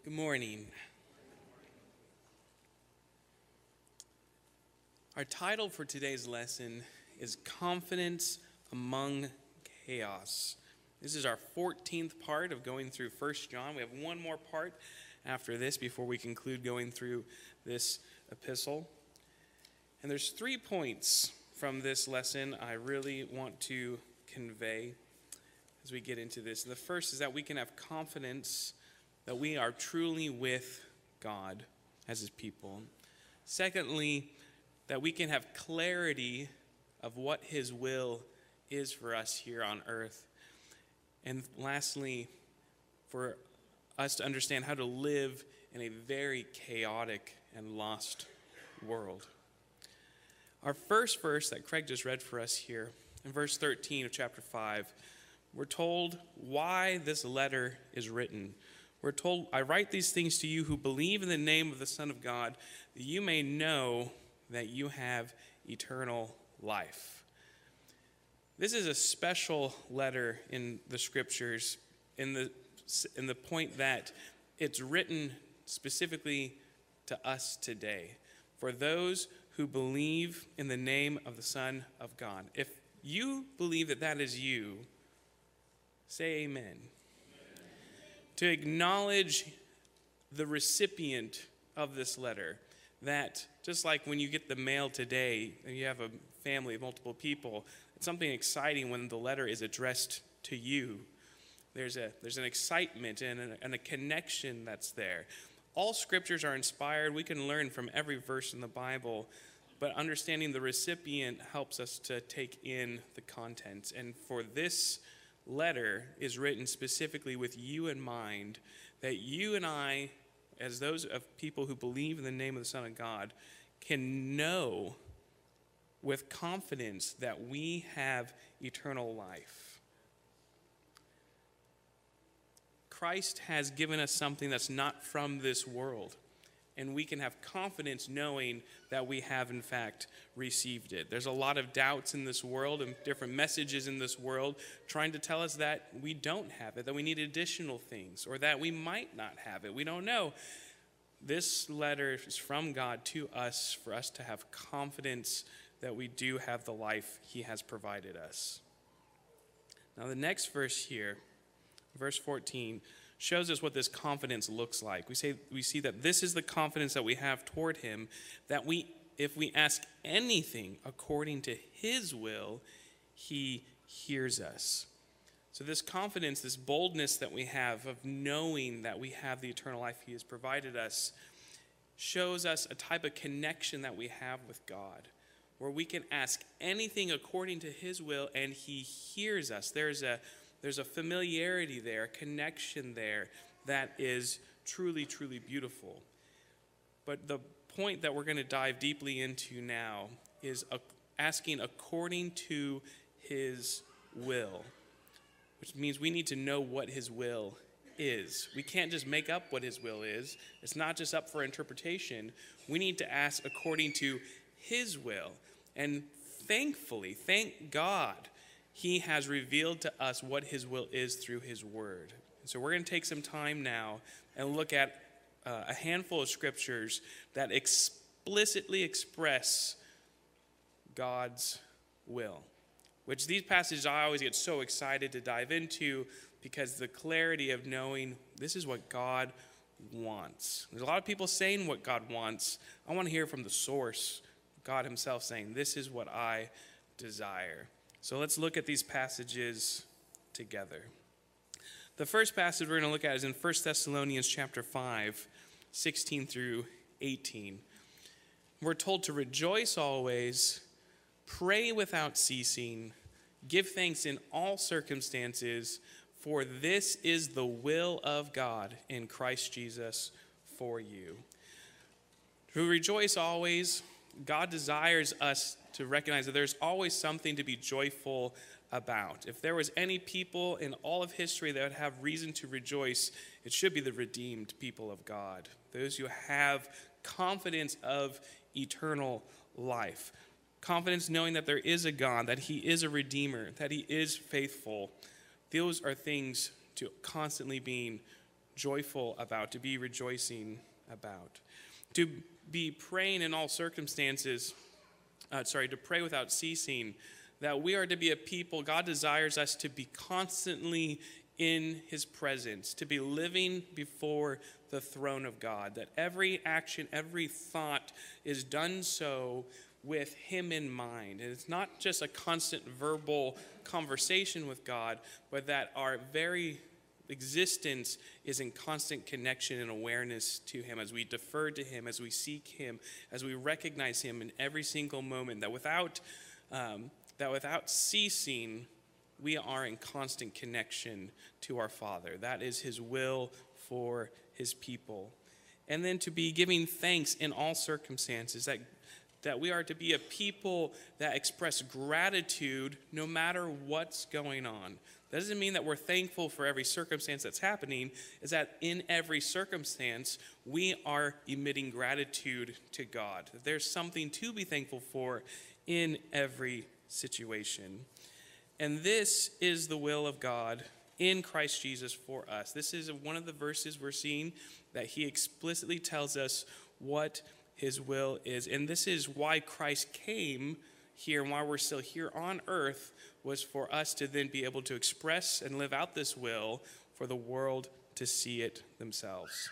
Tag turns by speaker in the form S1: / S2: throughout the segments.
S1: Good morning. Our title for today's lesson is Confidence Among Chaos. This is our 14th part of going through 1 John. We have one more part after this before we conclude going through this epistle. And there's 3 points from this lesson I really want to convey as we get into this. And the first is that we can have confidence that we are truly with God as his people. Secondly, that we can have clarity of what his will is for us here on earth. And lastly, for us to understand how to live in a very chaotic and lost world. Our first verse that Craig just read for us here, in verse 13 of chapter 5, we're told why this letter is written. We're told, I write these things to you who believe in the name of the Son of God, that you may know that you have eternal life. This is a special letter in the scriptures in the point that it's written specifically to us today, for those who believe in the name of the Son of God. If you believe that that is you, say amen. To acknowledge the recipient of this letter, that just like when you get the mail today and you have a family of multiple people, it's something exciting when the letter is addressed to you. There's an excitement and a connection that's there. All scriptures are inspired. We can learn from every verse in the Bible, but understanding the recipient helps us to take in the contents. And for this letter is written specifically with you in mind, that you and I, as those of people who believe in the name of the Son of God, can know with confidence that we have eternal life. Christ has given us something that's not from this world, and we can have confidence knowing that we have, in fact, received it. There's a lot of doubts in this world and different messages in this world trying to tell us that we don't have it, that we need additional things, or that we might not have it. We don't know. This letter is from God to us for us to have confidence that we do have the life he has provided us. Now, the next verse here, verse 14, shows us what this confidence looks like. We see that this is the confidence that we have toward him, that if we ask anything according to his will, he hears us. So this confidence, this boldness that we have of knowing that we have the eternal life he has provided us, shows us a type of connection that we have with God, where we can ask anything according to his will and he hears us. There's a familiarity there, a connection there that is truly, truly beautiful. But the point that we're going to dive deeply into now is asking according to his will, which means we need to know what his will is. We can't just make up what his will is. It's not just up for interpretation. We need to ask according to his will. And thankfully, thank God, he has revealed to us what his will is through his word. And so we're going to take some time now and look at a handful of scriptures that explicitly express God's will, which these passages I always get so excited to dive into because the clarity of knowing this is what God wants. There's a lot of people saying what God wants. I want to hear from the source, God himself, saying, this is what I desire. So let's look at these passages together. The first passage we're going to look at is in 1 Thessalonians chapter 5, 16 through 18. We're told to rejoice always, pray without ceasing, give thanks in all circumstances, for this is the will of God in Christ Jesus for you. To rejoice always, God desires us to recognize that there's always something to be joyful about. If there was any people in all of history that would have reason to rejoice, it should be the redeemed people of God, those who have confidence of eternal life, confidence knowing that there is a God, that he is a redeemer, that he is faithful. Those are things to constantly being joyful about, to be rejoicing about. To be praying in all circumstances, to pray without ceasing, that we are to be a people, God desires us to be constantly in his presence, to be living before the throne of God, that every action, every thought is done so with him in mind. And it's not just a constant verbal conversation with God, but that our very existence is in constant connection and awareness to him as we defer to him, as we seek him, as we recognize him in every single moment, that without ceasing, we are in constant connection to our Father. That is his will for his people. And then to be giving thanks in all circumstances, that we are to be a people that express gratitude no matter what's going on. That doesn't mean that we're thankful for every circumstance that's happening. Is that in every circumstance, we are emitting gratitude to God. That there's something to be thankful for in every situation. And this is the will of God in Christ Jesus for us. This is one of the verses we're seeing that he explicitly tells us what his will is. And this is why Christ came here and why we're still here on earth, was for us to then be able to express and live out this will for the world to see it themselves.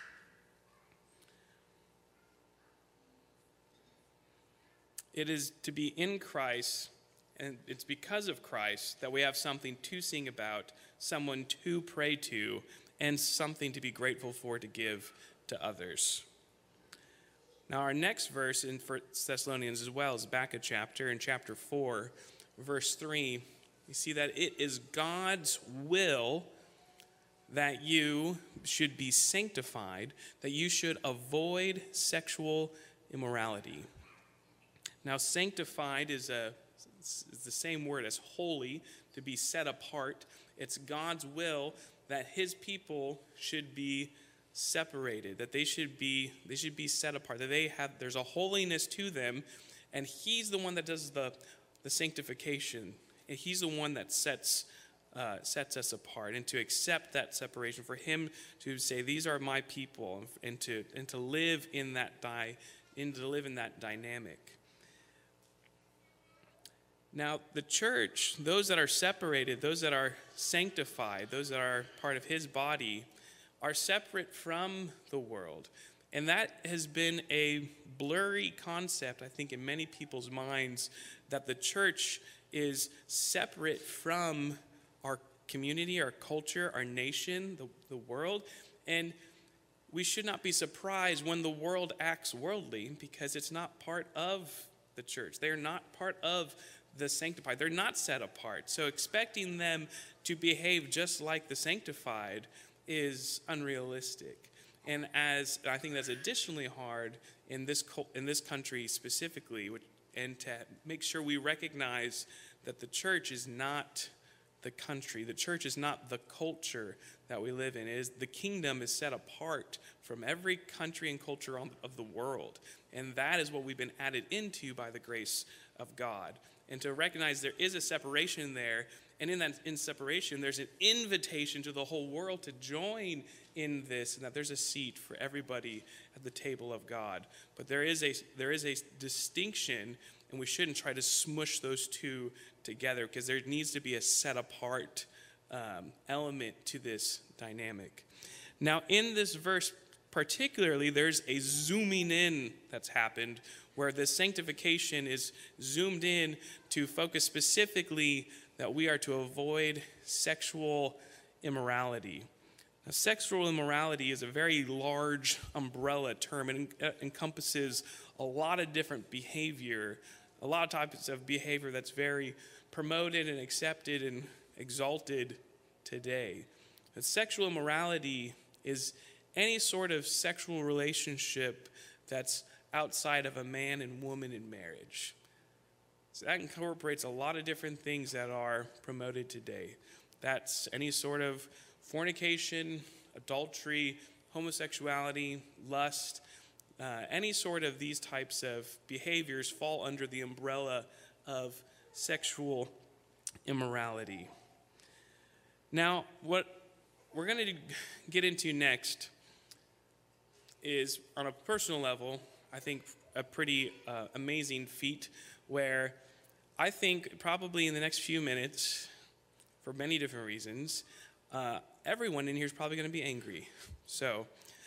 S1: It is to be in Christ, and it's because of Christ that we have something to sing about, someone to pray to, and something to be grateful for to give to others. Now, our next verse in 1 Thessalonians as well is back a chapter, in chapter 4, verse 3. You see that it is God's will that you should be sanctified, that you should avoid sexual immorality. Now, sanctified is the same word as holy, to be set apart. It's God's will that his people should be separated, that they should be set apart, that there's a holiness to them, and he's the one that does the sanctification. And he's the one that sets us apart, and to accept that separation, for him to say, these are my people, and to live in that dynamic. Now, the church, those that are separated, those that are sanctified, those that are part of his body, are separate from the world. And that has been a blurry concept, I think, in many people's minds, that the church is separate from our community, our culture, our nation, the world. And we should not be surprised when the world acts worldly, because it's not part of the church. They're not part of the sanctified. They're not set apart. So expecting them to behave just like the sanctified is unrealistic. And as I think that's additionally hard in this country specifically, and to make sure we recognize that the church is not the country, the church is not the culture that we live in. The kingdom is set apart from every country and culture of the world. And that is what we've been added into by the grace of God. And to recognize there is a separation there, and in separation, there's an invitation to the whole world to join in this, and that there's a seat for everybody at the table of God. But there is a distinction, and we shouldn't try to smush those two together, because there needs to be a set apart element to this dynamic. Now, in this verse particularly, there's a zooming in that's happened, where the sanctification is zoomed in to focus specifically that we are to avoid sexual immorality. Now, sexual immorality is a very large umbrella term, and encompasses a lot of different behavior, a lot of types of behavior that's very promoted and accepted and exalted today. But sexual immorality is any sort of sexual relationship that's outside of a man and woman in marriage. So that incorporates a lot of different things that are promoted today. That's any sort of fornication, adultery, homosexuality, lust, any sort of these types of behaviors fall under the umbrella of sexual immorality. Now, what we're going to get into next is, on a personal level, I think a pretty amazing feat where I think probably in the next few minutes, for many different reasons, everyone in here is probably going to be angry. So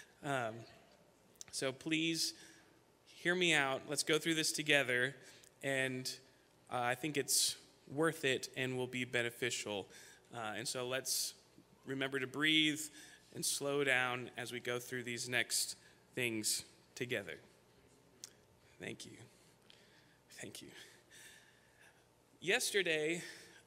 S1: please hear me out. Let's go through this together, and I think it's worth it and will be beneficial. And so let's remember to breathe and slow down as we go through these next things together. Thank you. Thank you. Yesterday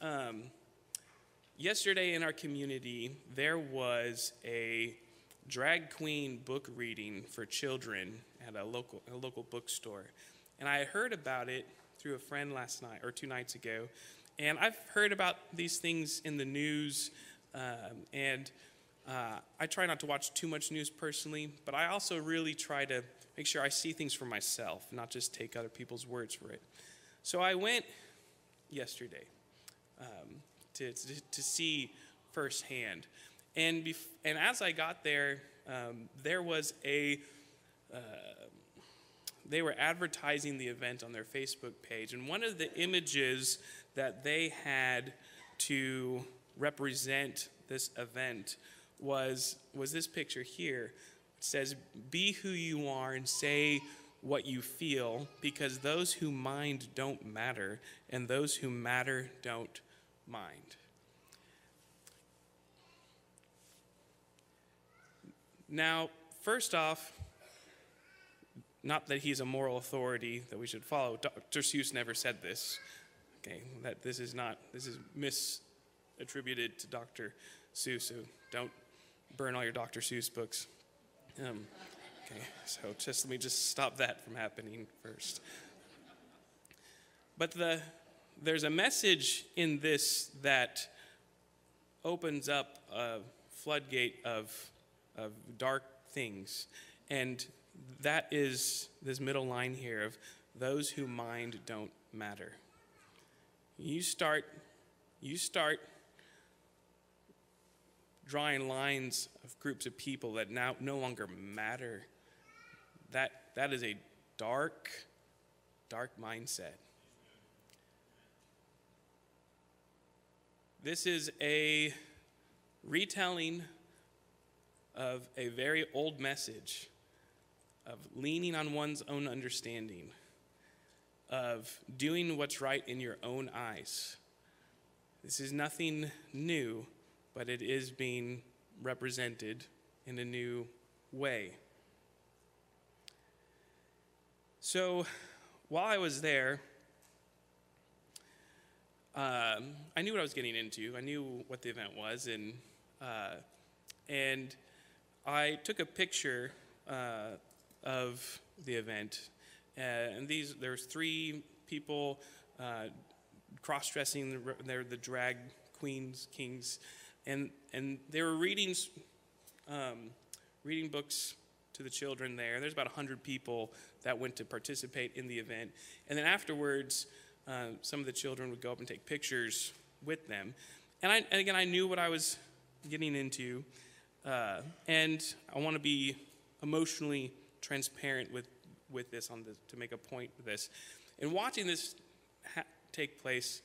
S1: in our community, there was a drag queen book reading for children at a local bookstore. And I heard about it through a friend last night or 2 nights ago. And I've heard about these things in the news, and I try not to watch too much news personally, but I also really try to make sure I see things for myself, not just take other people's words for it. So I went yesterday to see firsthand. And as I got there, there was they were advertising the event on their Facebook page. And one of the images that they had to represent this event was this picture here. It says, "Be who you are and say what you feel, because those who mind don't matter, and those who matter don't mind." Now, first off, not that he's a moral authority that we should follow. Dr. Seuss never said this. Okay, that this is misattributed to Dr. Seuss, so don't burn all your Dr. Seuss books. Okay, so let me stop that from happening first. But there's a message in this that opens up a floodgate of dark things, and that is this middle line here of those who mind don't matter. You start drawing lines of groups of people that now no longer matter. That is a dark mindset. This is a retelling of a very old message of leaning on one's own understanding, of doing what's right in your own eyes. This is nothing new, but it is being represented in a new way. So while I was there, I knew what I was getting into. I knew what the event was, and I took a picture of the event. And there was 3 people cross-dressing. They're the drag queens, kings, and they were reading books to the children there. There's about 100 people that went to participate in the event. And then afterwards, some of the children would go up and take pictures with them. And again, I knew what I was getting into, and I want to be emotionally transparent with this to make a point with this. And watching this take place,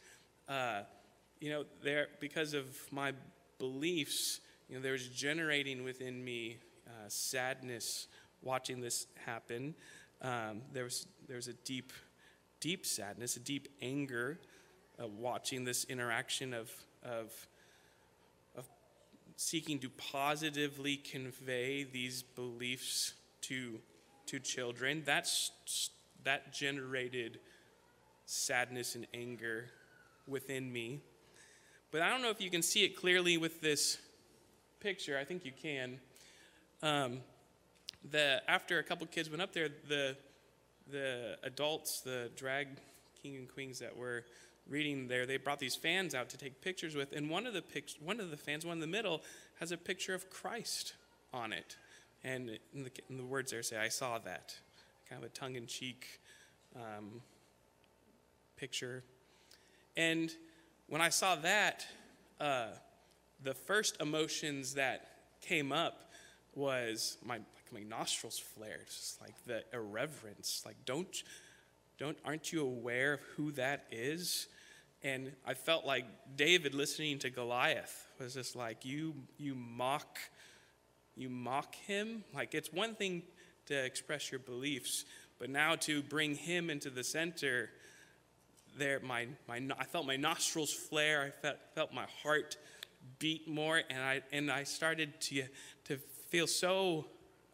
S1: because of my beliefs, there was generating within me sadness watching this happen. There was a deep sadness, a deep anger watching this interaction of seeking to positively convey these beliefs to children. That generated sadness and anger within me. But I don't know if you can see it clearly with this picture. I think you can. After a couple kids went up there, the adults, the drag king and queens that were reading there, they brought these fans out to take pictures with, and one of the fans, one in the middle, has a picture of Christ on it. And in the words there say, "I saw that." Kind of a tongue-in-cheek picture. And when I saw that, the first emotions that came up was my nostrils flared. It's just like the irreverence. Like, aren't you aware of who that is? And I felt like David listening to Goliath was just like, you mock him. Like, it's one thing to express your beliefs, but now to bring him into the center, there, I felt my nostrils flare. I felt my heart beat more, and I started to feel so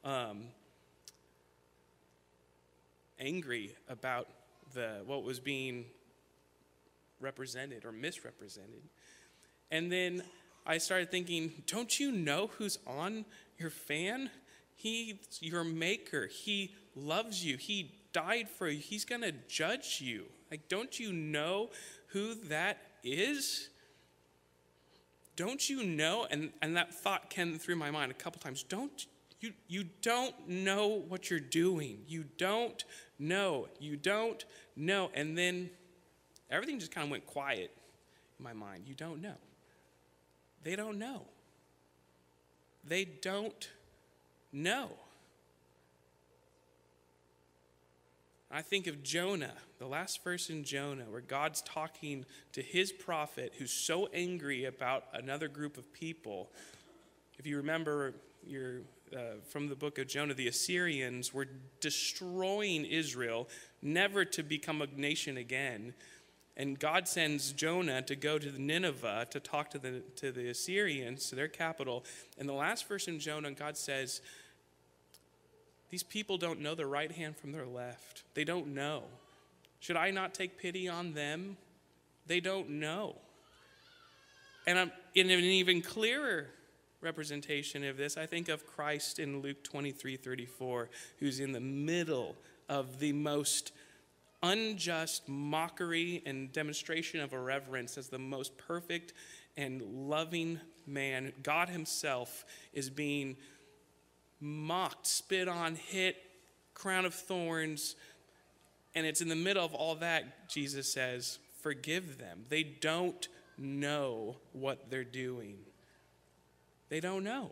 S1: angry about what was being represented or misrepresented. And then I started thinking, don't you know who's on your fan? He's your maker. He loves you. He died for you. He's going to judge you. Like, don't you know who that is? Don't you know? And that thought came through my mind a couple times. You don't know what you're doing. You don't know. You don't know. And then everything just kind of went quiet in my mind. You don't know. They don't know. They don't know. I think of Jonah, the last verse in Jonah, where God's talking to his prophet who's so angry about another group of people. If you remember from the book of Jonah, the Assyrians were destroying Israel, never to become a nation again. And God sends Jonah to go to Nineveh to talk to the Assyrians, to their capital. And the last verse in Jonah, God says, these people don't know their right hand from their left. They don't know. Should I not take pity on them? They don't know. And in an even clearer representation of this, I think of Christ in Luke 23:34, who's in the middle of the most unjust mockery and demonstration of irreverence as the most perfect and loving man. God himself is being mocked, spit on, hit, crown of thorns, and it's in the middle of all that, Jesus says, forgive them. They don't know what they're doing. They don't know.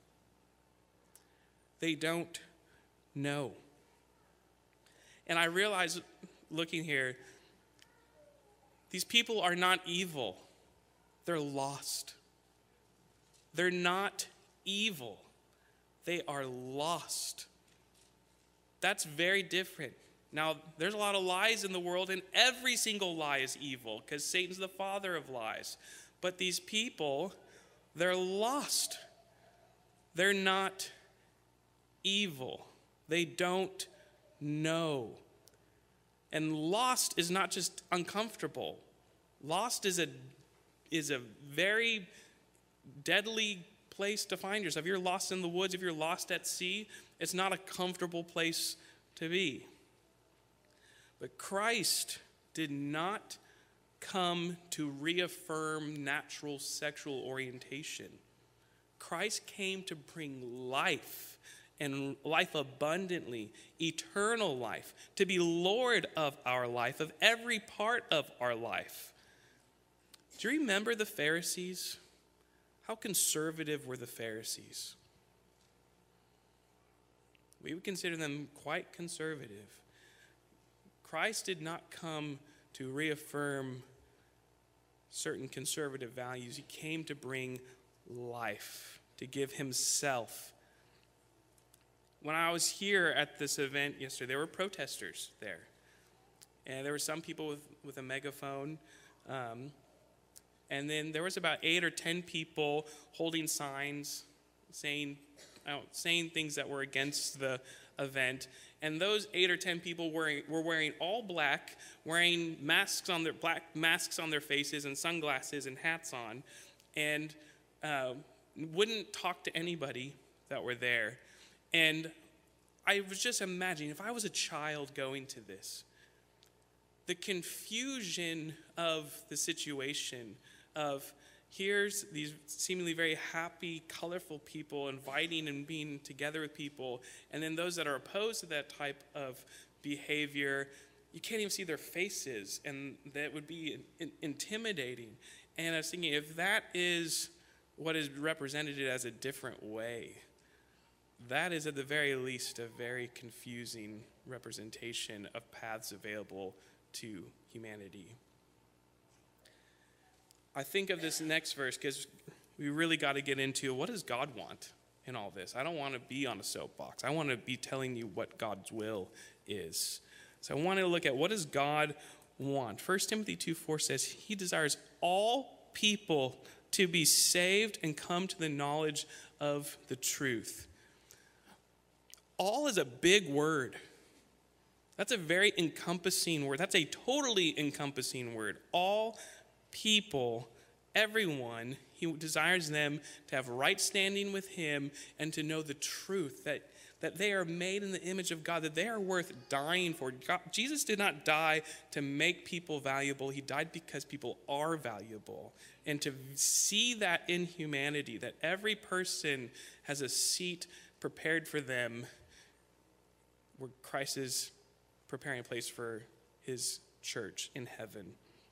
S1: They don't know. And I realize, looking here, these people are not evil. They're lost. They're not evil. They are lost. That's very different. Now, there's a lot of lies in the world, and every single lie is evil because Satan's the father of lies. But these people, they're lost. They're not evil. They don't know. And lost is not just uncomfortable. Lost is a very deadly place to find yourself. If you're lost in the woods, if you're lost at sea, it's not a comfortable place to be. But Christ did not come to reaffirm natural sexual orientation. Christ came to bring life, and life abundantly, eternal life, to be Lord of our life, of every part of our life. Do you remember the Pharisees? How conservative were the Pharisees? We would consider them quite conservative. Christ did not come to reaffirm certain conservative values. He came to bring life, to give himself. When I was here at this event yesterday, there were protesters there. And there were some people with a megaphone. And then there was about 8 or 10 people holding signs saying things that were against the event. And those 8 or 10 people were wearing all black, wearing black masks on their faces and sunglasses and hats on, and wouldn't talk to anybody that were there. And I was just imagining, if I was a child going to this, the confusion of the situation of here's these seemingly very happy, colorful people inviting and being together with people, and then those that are opposed to that type of behavior, you can't even see their faces, and that would be intimidating. And I was thinking, if that is what is represented as a different way. That is at the very least a very confusing representation of paths available to humanity. I think of this next verse because we really got to get into, what does God want in all this? I don't want to be on a soapbox. I want to be telling you what God's will is. So I want to look at, what does God want? 1 Timothy 2:4 says, he desires all people to be saved and come to the knowledge of the truth. All is a big word. That's a very encompassing word. That's a totally encompassing word. All people, everyone, he desires them to have right standing with him and to know the truth, that they are made in the image of God, that they are worth dying for. Jesus did not die to make people valuable. He died because people are valuable. And to see that in humanity, that every person has a seat prepared for them where Christ is preparing a place for his church in heaven.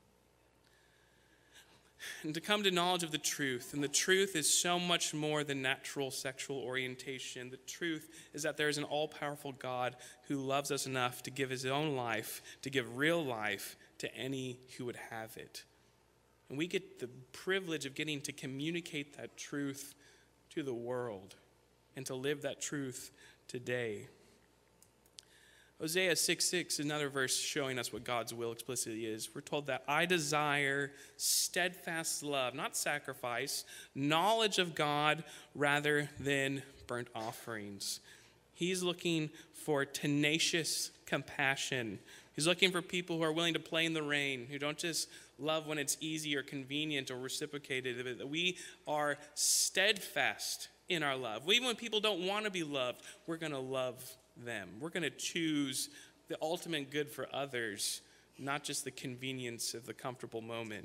S1: And to come to knowledge of the truth. And the truth is so much more than natural sexual orientation. The truth is that there is an all-powerful God who loves us enough to give his own life, to give real life to any who would have it. And we get the privilege of getting to communicate that truth to the world and to live that truth today. Hosea 6:6 is another verse showing us what God's will explicitly is. We're told that I desire steadfast love, not sacrifice, knowledge of God rather than burnt offerings. He's looking for tenacious compassion. He's looking for people who are willing to play in the rain, who don't just love when it's easy or convenient or reciprocated, but that we are steadfast in our love. Even when people don't want to be loved, we're going to love them. We're going to choose the ultimate good for others, not just the convenience of the comfortable moment.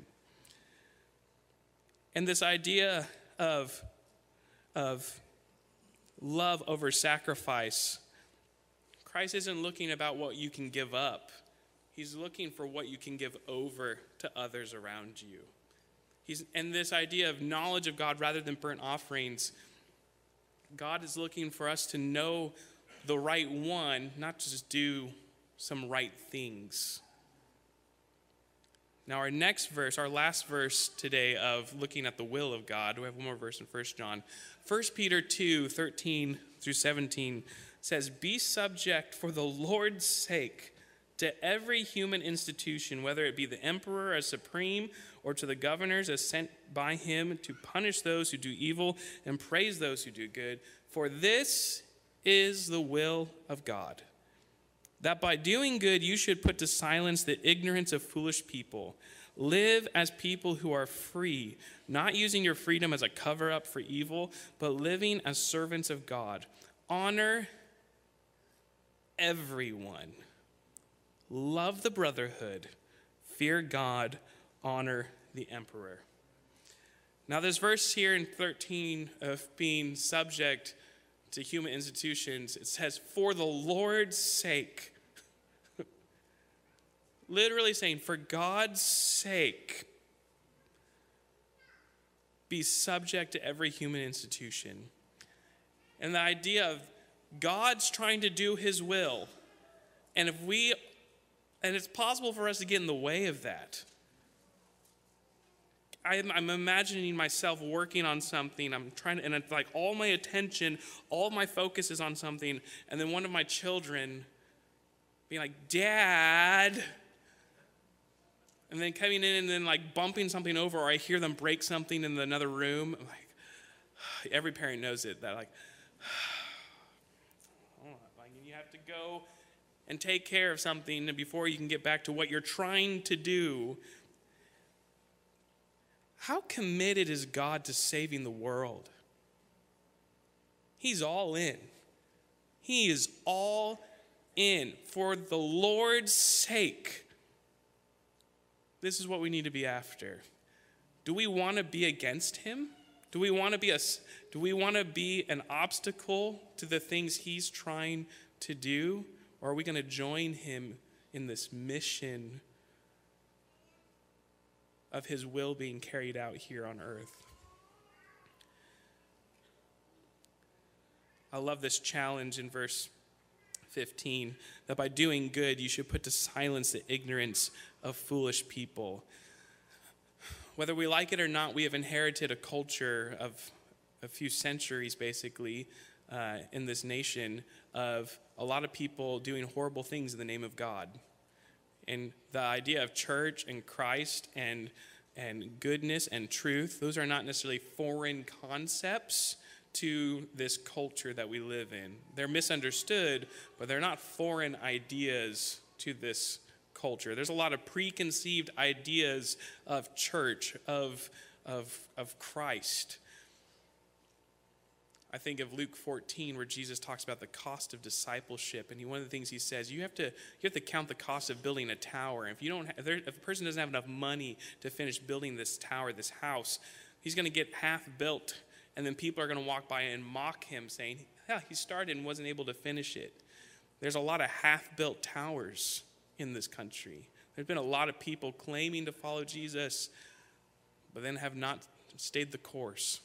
S1: And this idea of love over sacrifice, Christ isn't looking about what you can give up. He's looking for what you can give over to others around you. And this idea of knowledge of God rather than burnt offerings, God is looking for us to know the right one, not just do some right things. Now our next verse, our last verse today of looking at the will of God, we have one more verse in 1 John. 1 Peter 2:13-17 says, be subject for the Lord's sake to every human institution, whether it be the emperor as supreme or to the governors as sent by him to punish those who do evil and praise those who do good. For this is the will of God, that by doing good you should put to silence the ignorance of foolish people. Live as people who are free, not using your freedom as a cover-up for evil, but living as servants of God. Honor everyone. Love the brotherhood. Fear God. Honor the emperor. Now this verse here in 13 of being subject to human institutions, it says, for the Lord's sake. Literally saying, for God's sake, be subject to every human institution. And the idea of God's trying to do his will. And it's possible for us to get in the way of that. I'm imagining myself working on something. And it's like all my attention, all my focus is on something. And then one of my children being like, Dad. And then coming in and then like bumping something over, or I hear them break something in another room. I'm like, every parent knows it. That like you have to go and take care of something before you can get back to what you're trying to do. How committed is God to saving the world? He's all in. He is all in. For the Lord's sake. This is what we need to be after. Do we want to be against him? Do we want to be an obstacle to the things he's trying to do? Or are we going to join him in this mission of his will being carried out here on earth? I love this challenge in verse 15, that by doing good you should put to silence the ignorance of foolish people. Whether we like it or not, we have inherited a culture of a few centuries, basically, in this nation, of a lot of people doing horrible things in the name of God. And the idea of church and Christ and goodness and truth, those are not necessarily foreign concepts to this culture that we live in. They're misunderstood, but they're not foreign ideas to this culture. There's a lot of preconceived ideas of church, of Christ. I think of Luke 14, where Jesus talks about the cost of discipleship, and one of the things he says, you have to count the cost of building a tower. If a person doesn't have enough money to finish building this tower, this house, he's going to get half built, and then people are going to walk by and mock him, saying, "Yeah, he started and wasn't able to finish it." There's a lot of half-built towers in this country. There's been a lot of people claiming to follow Jesus, but then have not stayed the course.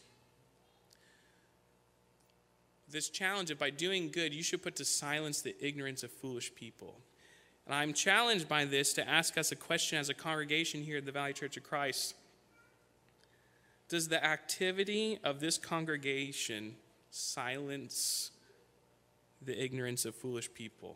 S1: This challenge of by doing good, you should put to silence the ignorance of foolish people. And I'm challenged by this to ask us a question as a congregation here at the Valley Church of Christ. Does the activity of this congregation silence the ignorance of foolish people?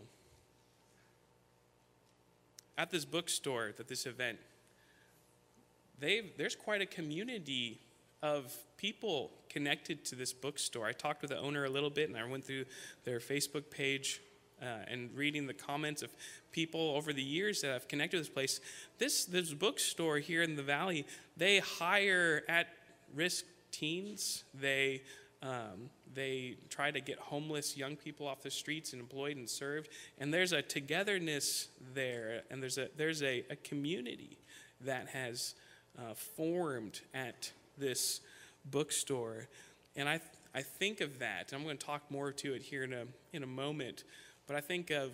S1: At this bookstore, at this event, there's quite a community of people connected to this bookstore. I talked with the owner a little bit, and I went through their Facebook page and reading the comments of people over the years that have connected with this place. This bookstore here in the Valley, they hire at-risk teens. They try to get homeless young people off the streets and employed and served. And there's a togetherness there, and there's a community that has formed at this bookstore. And I think of that. I'm going to talk more to it here in a moment. But I think of,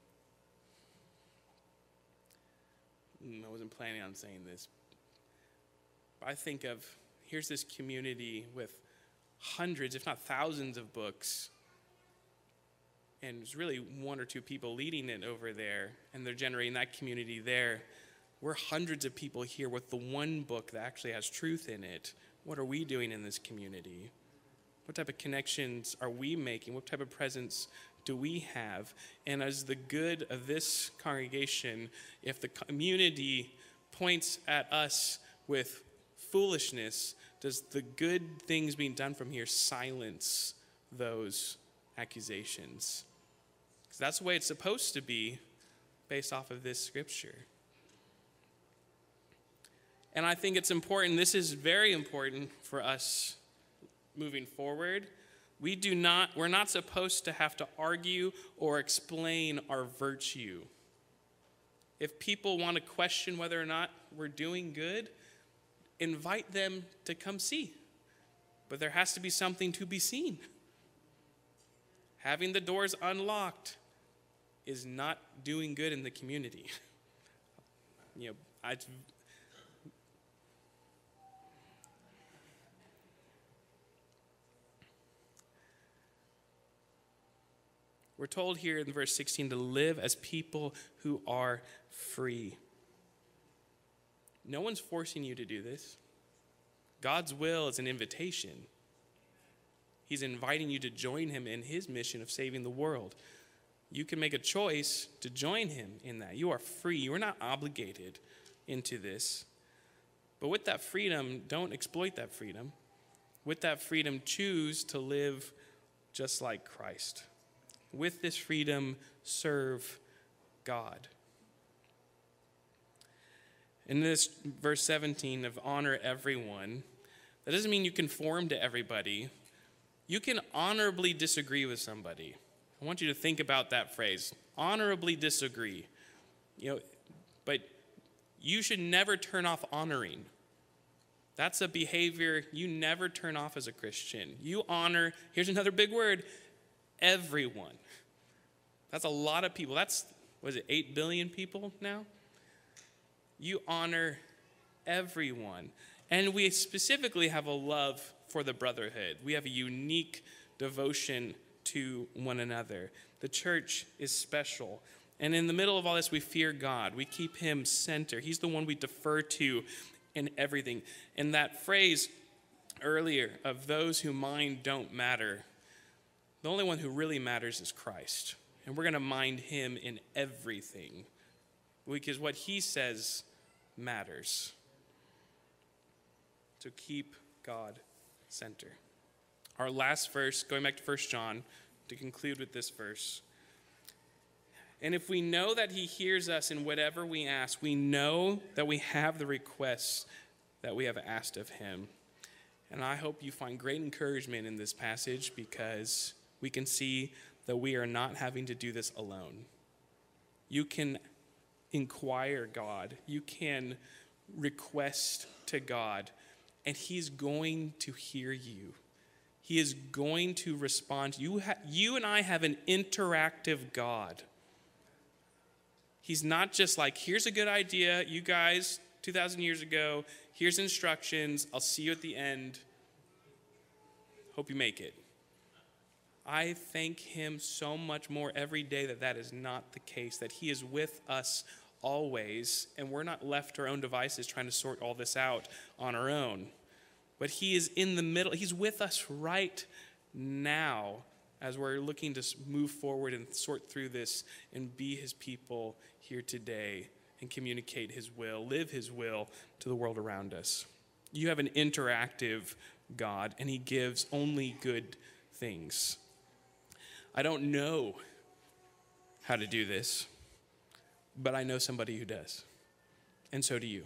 S1: I wasn't planning on saying this, but I think of, here's this community with hundreds, if not thousands of books, and there's really one or two people leading it over there, and they're generating that community there. We're hundreds of people here with the one book that actually has truth in it. What are we doing in this community? What type of connections are we making? What type of presence do we have? And as the good of this congregation, if the community points at us with foolishness, does the good things being done from here silence those accusations? Because that's the way it's supposed to be based off of this scripture. And I think it's important, this is very important for us moving forward. We're not supposed to have to argue or explain our virtue. If people want to question whether or not we're doing good, invite them to come see. But there has to be something to be seen. Having the doors unlocked is not doing good in the community. We're told here in verse 16 to live as people who are free. No one's forcing you to do this. God's will is an invitation. He's inviting you to join him in his mission of saving the world. You can make a choice to join him in that. You are free. You are not obligated into this. But with that freedom, don't exploit that freedom. With that freedom, choose to live just like Christ. With this freedom, serve God. In this verse 17 of honor everyone, that doesn't mean you conform to everybody. You can honorably disagree with somebody. I want you to think about that phrase, honorably disagree. But you should never turn off honoring. That's a behavior you never turn off as a Christian. You honor, here's another big word, everyone. That's a lot of people. That's, 8 billion people now? You honor everyone. And we specifically have a love for the brotherhood. We have a unique devotion to one another. The church is special. And in the middle of all this, we fear God. We keep him center. He's the one we defer to in everything. And that phrase earlier of those who mind don't matter, the only one who really matters is Christ. And we're going to mind him in everything, because what he says matters. So keep God center. Our last verse, going back to 1 John, to conclude with this verse. And if we know that he hears us in whatever we ask, we know that we have the requests that we have asked of him. And I hope you find great encouragement in this passage, because we can see that we are not having to do this alone. You can inquire God. You can request to God, and he's going to hear you. He is going to respond. You and I have an interactive God. He's not just like, here's a good idea, you guys, 2,000 years ago, here's instructions, I'll see you at the end. Hope you make it. I thank him so much more every day that is not the case, that he is with us always, and we're not left to our own devices trying to sort all this out on our own. But he is in the middle. He's with us right now as we're looking to move forward and sort through this and be his people here today and communicate his will, live his will to the world around us. You have an interactive God, and he gives only good things. I don't know how to do this, but I know somebody who does, and so do you.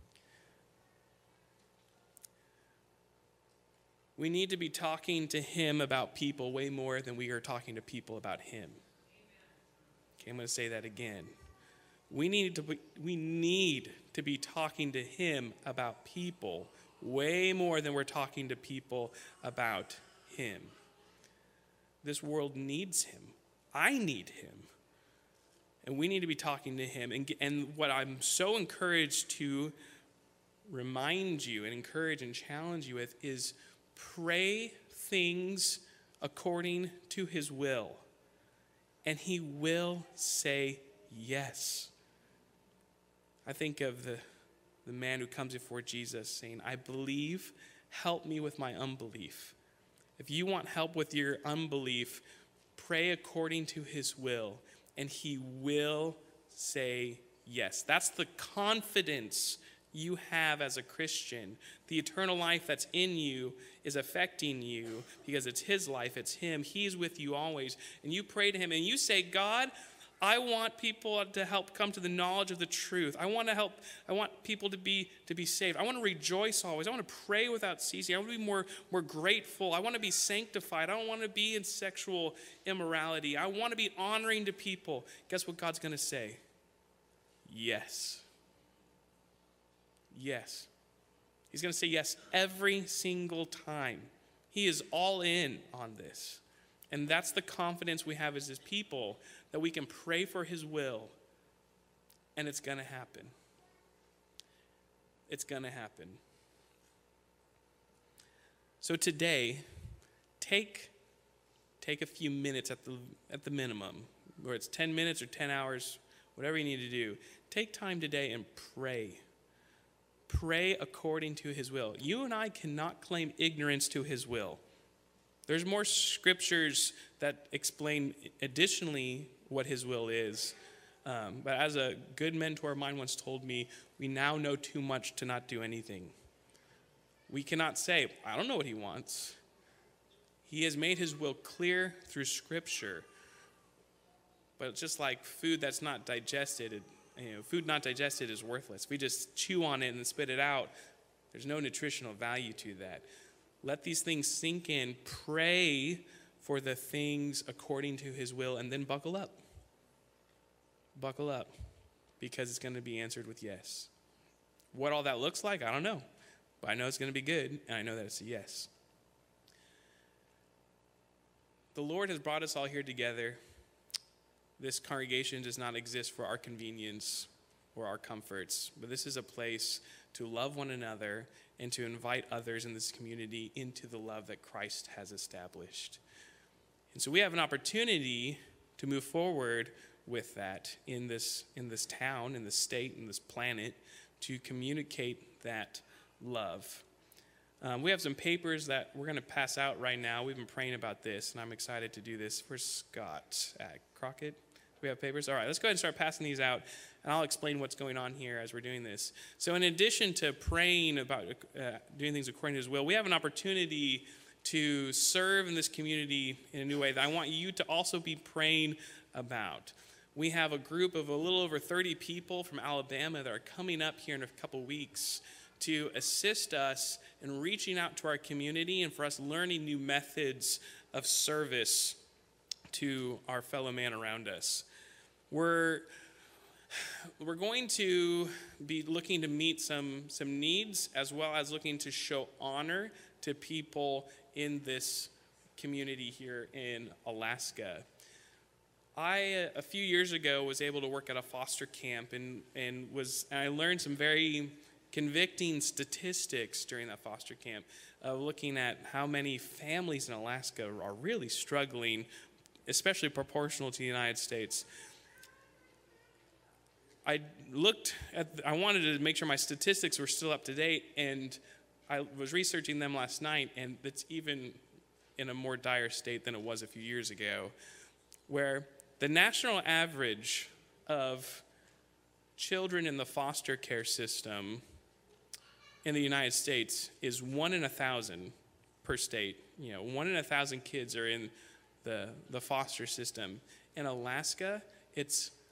S1: We need to be talking to him about people way more than we are talking to people about him. Okay, I'm going to say that again. We need to be talking to him about people way more than we're talking to people about him. This world needs him. I need him. And we need to be talking to him. And what I'm so encouraged to remind you and encourage and challenge you with is pray things according to his will. And he will say yes. I think of the man who comes before Jesus saying, I believe, help me with my unbelief. If you want help with your unbelief, pray according to his will, and he will say yes. That's the confidence you have as a Christian. The eternal life that's in you is affecting you because it's his life, it's him. He's with you always. And you pray to him and you say, God, I want people to help come to the knowledge of the truth. I want people to be saved. I want to rejoice always. I want to pray without ceasing. I want to be more grateful. I want to be sanctified. I don't want to be in sexual immorality. I want to be honoring to people. Guess what God's going to say? Yes. Yes. He's going to say yes every single time. He is all in on this. And that's the confidence we have as his people, that we can pray for his will, and it's going to happen. It's going to happen. So today, take a few minutes at the minimum, whether it's 10 minutes or 10 hours, whatever you need to do. Take time today and pray. Pray according to his will. You and I cannot claim ignorance to his will. There's more scriptures that explain additionally what his will is. But as a good mentor of mine once told me, we now know too much to not do anything. We cannot say, I don't know what he wants. He has made his will clear through scripture. But it's just like food that's not digested, food not digested is worthless. If we just chew on it and spit it out, there's no nutritional value to that. Let these things sink in. Pray for the things according to his will, and then buckle up. Buckle up, because it's going to be answered with yes. What all that looks like, I don't know. But I know it's going to be good, and I know that it's a yes. The Lord has brought us all here together. This congregation does not exist for our convenience or our comforts, but this is a place to love one another and to invite others in this community into the love that Christ has established. And so we have an opportunity to move forward with that in this town, in this state, in this planet, to communicate that love. We have some papers that we're going to pass out right now. We've been praying about this, and I'm excited to do this. Where's Scott Crockett? Do we have papers? All right, let's go ahead and start passing these out, and I'll explain what's going on here as we're doing this. So in addition to praying about doing things according to his will, we have an opportunity to serve in this community in a new way that I want you to also be praying about. We have a group of a little over 30 people from Alabama that are coming up here in a couple weeks to assist us in reaching out to our community and for us learning new methods of service to our fellow man around us. We're going to be looking to meet some needs, as well as looking to show honor to people in this community here in Alaska. A few years ago, was able to work at a foster camp, and I learned some very convicting statistics during that foster camp, looking at how many families in Alaska are really struggling, especially proportional to the United States. I wanted to make sure my statistics were still up to date, and I was researching them last night, and it's even in a more dire state than it was a few years ago, where the national average of children in the foster care system in the United States is 1 in 1,000 per state. 1 in 1,000 kids are in the foster system. In Alaska, in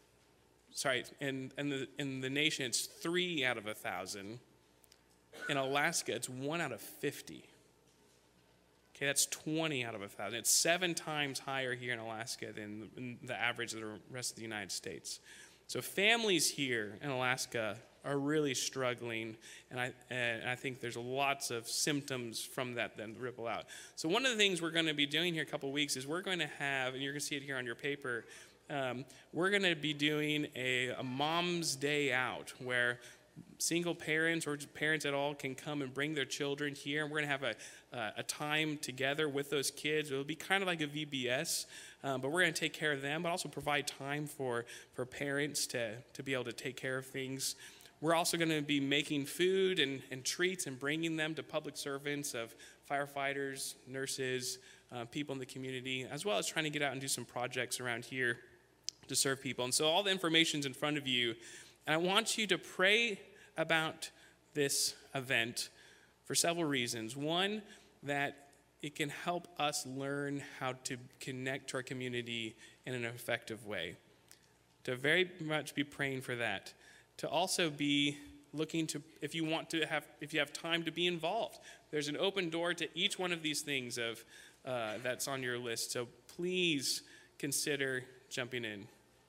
S1: the nation, it's 3 out of 1,000. In Alaska, it's 1 out of 50. Okay, that's 20 out of 1,000. It's 7 times higher here in Alaska than the average of the rest of the United States. So families here in Alaska are really struggling, and I think there's lots of symptoms from that then ripple out. So one of the things we're going to be doing here a couple of weeks is we're going to have, and you're going to see it here on your paper, we're going to be doing a Mom's Day Out, where single parents or parents at all can come and bring their children here, and we're going to have a time together with those kids. It'll be kind of like a VBS, but we're going to take care of them, but also provide time for parents to be able to take care of things. We're also going to be making food and treats and bringing them to public servants of firefighters, nurses, people in the community, as well as trying to get out and do some projects around here to serve people. And so all the information's in front of you. And I want you to pray about this event for several reasons. One, that it can help us learn how to connect to our community in an effective way. To very much be praying for that. To also be looking to, if you have time to be involved. There's an open door to each one of these things that's on your list. So please consider jumping in.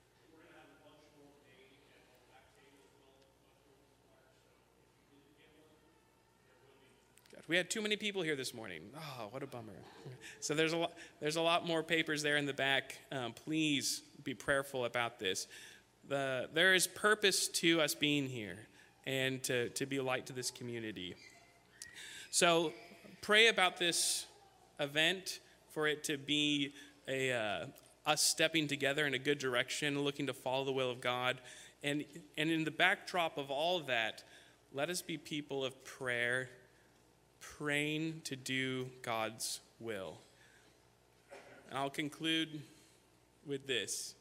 S1: We had too many people here this morning. Oh, what a bummer. So there's a lot more papers there in the back. Please be prayerful about this. There is purpose to us being here and to be a light to this community. So pray about this event, for it to be us stepping together in a good direction, looking to follow the will of God. And in the backdrop of all of that, let us be people of prayer, praying to do God's will. And I'll conclude with this.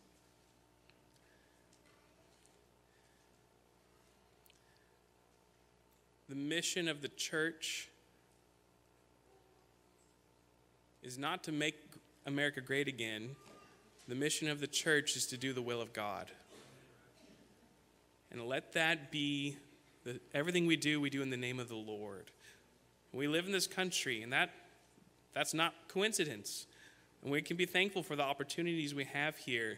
S1: The mission of the church is not to make America great again. The mission of the church is to do the will of God. And let that be everything we do in the name of the Lord. We live in this country, and that's not coincidence. And we can be thankful for the opportunities we have here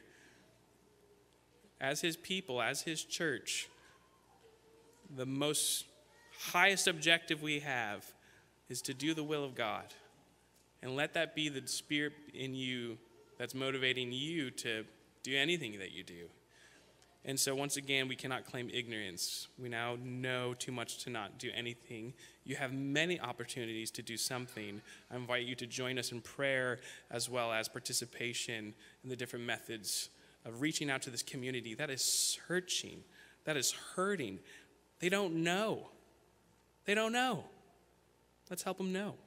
S1: as his people, as his church. The most highest objective we have is to do the will of God. And let that be the spirit in you that's motivating you to do anything that you do. And so once again, we cannot claim ignorance. We now know too much to not do anything. You have many opportunities to do something. I invite you to join us in prayer as well as participation in the different methods of reaching out to this community that is searching, that is hurting. They don't know. They don't know. Let's help them know.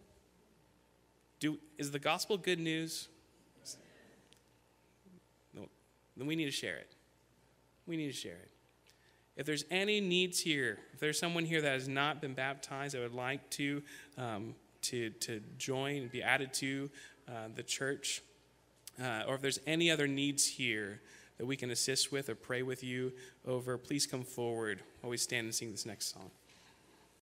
S1: Is the gospel good news? No. Then we need to share it. We need to share it. If there's any needs here, if there's someone here that has not been baptized that would like to join and be added to the church, or if there's any other needs here that we can assist with or pray with you over, please come forward while we stand and sing this next song.